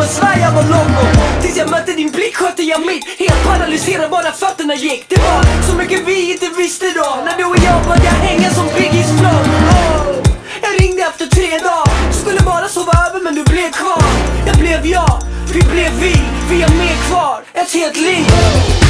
Sverige var longo. Tills jag mötte din blick skötte jag mitt. Helt paralyserad bara fötterna gick. Det var så mycket vi inte visste då. När du och jag började hänga som Biggies flow. Jag ringde efter 3 dagar. Skulle bara sova över men du blev kvar. Jag blev jag, vi blev vi. Vi har mer kvar, ett helt liv.